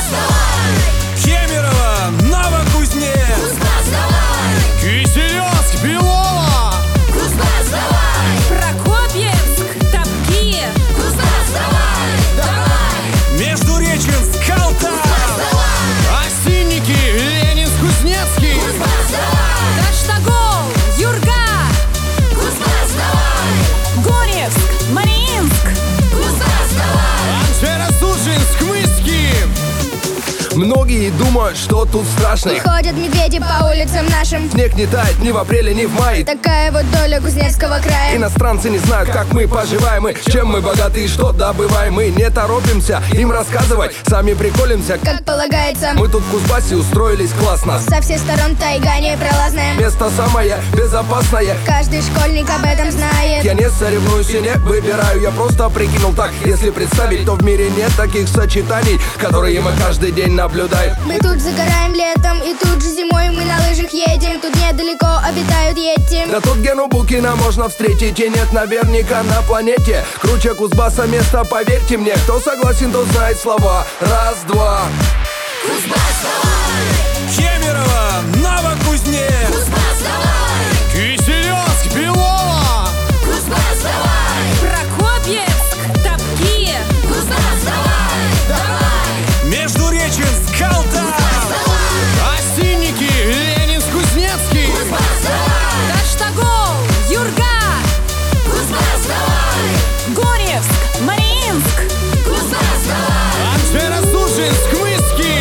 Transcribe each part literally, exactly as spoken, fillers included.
Кузбасс, давай! Кемерово, Новокузнецк, Кузбасс, давай! Киселевск, Белово, Кузбасс, давай! Прокопьевск, Топки, Кузбасс, давай! Давай! Междуреченск, Калтас, давай! Осинники, Ленинск-Кузнецкий, Кузбасс, давай! Таштагол, Юрга, Кузбасс, давай! Горевск, Мариинск, Кузбасс, давай! Анжеро-Судженск, Мыски. Многие думают, что тут страшно. И ходят медведи по улицам нашим. Снег не тает ни в апреле, ни в мае. Такая вот доля Кузнецкого края. Иностранцы не знают, как мы поживаем и чем мы богаты и что добываем. Мы не торопимся им рассказывать, сами приколимся. Как полагается, Мы тут в Кузбассе устроились классно. со всех сторон тайга непролазная. Место самое безопасное. Каждый школьник об этом знает. Я не соревнуюсь и не выбираю, я просто прикинул так. Если представить, то в мире нет таких сочетаний, которые мы каждый день наблюдаем. Мы тут загораем летом, и тут же зимой мы на лыжах едем. Тут недалеко обитают йети. Да тут Гену Букина можно встретить, и нет наверняка на планете круче Кузбасса место, поверьте мне. Кто согласен, тот знает слова. Раз, два. Кузбасс, давай! Кемерово, Новокузнецк, Кузбасс, давай! Киселевск, Белово, Кузбасс, давай! Прокопьевск, Топки, Кузбасс, давай! Давай! Междуреченск, Калтас, Осинники, Ленинск-Кузнецкий, Кузбасс, давай! Таштагол, Юрга, Кузбасс, давай! Горевск, Мариинск, Кузбасс, давай! Анжеро-Судженск, Мыски.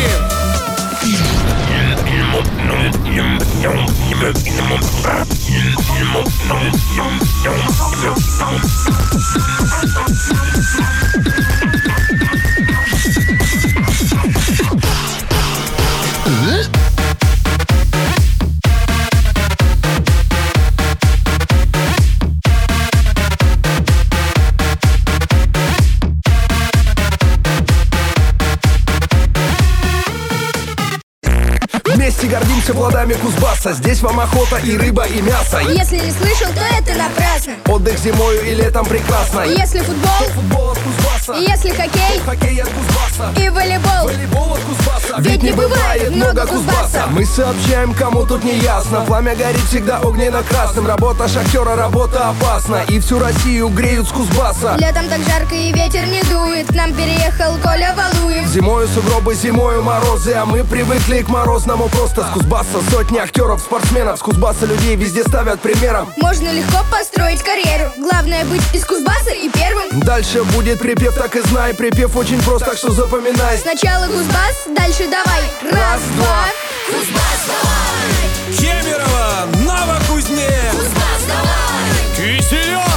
Вместе гордимся плодами Кузбасса. Здесь вам охота и рыба, и мясо. Если не слышал, то это напрасно. Отдых зимою и летом прекрасно. Если футбол, Футбол от Кузбасса, если хоккей хоккей от Кузбасса, и волейбол. волейбол от Кузбасса. Ведь не бывает много Кузбасса. Мы сообщаем, кому тут не ясно. Пламя горит всегда огненно-красным. Работа шахтера, работа опасна. И всю Россию греют с Кузбасса. Летом так жарко и ветер не дует. К нам переехал Коля Валуев. Зимою сугробы, зимою морозы, а мы привыкли к морозному просто. С Кузбасса сотни актеров, спортсменов. С Кузбасса людей везде ставят примером. Можно легко построить карьеру. Главное быть из Кузбасса и первым. Дальше будет припев, так и знай. Припев очень прост, так что запоминай. Сначала Кузбасс, дальше давай. Раз, два. Кузбасс, давай! Кемерово, Новокузнецк, Кузбасс, давай! Киселев.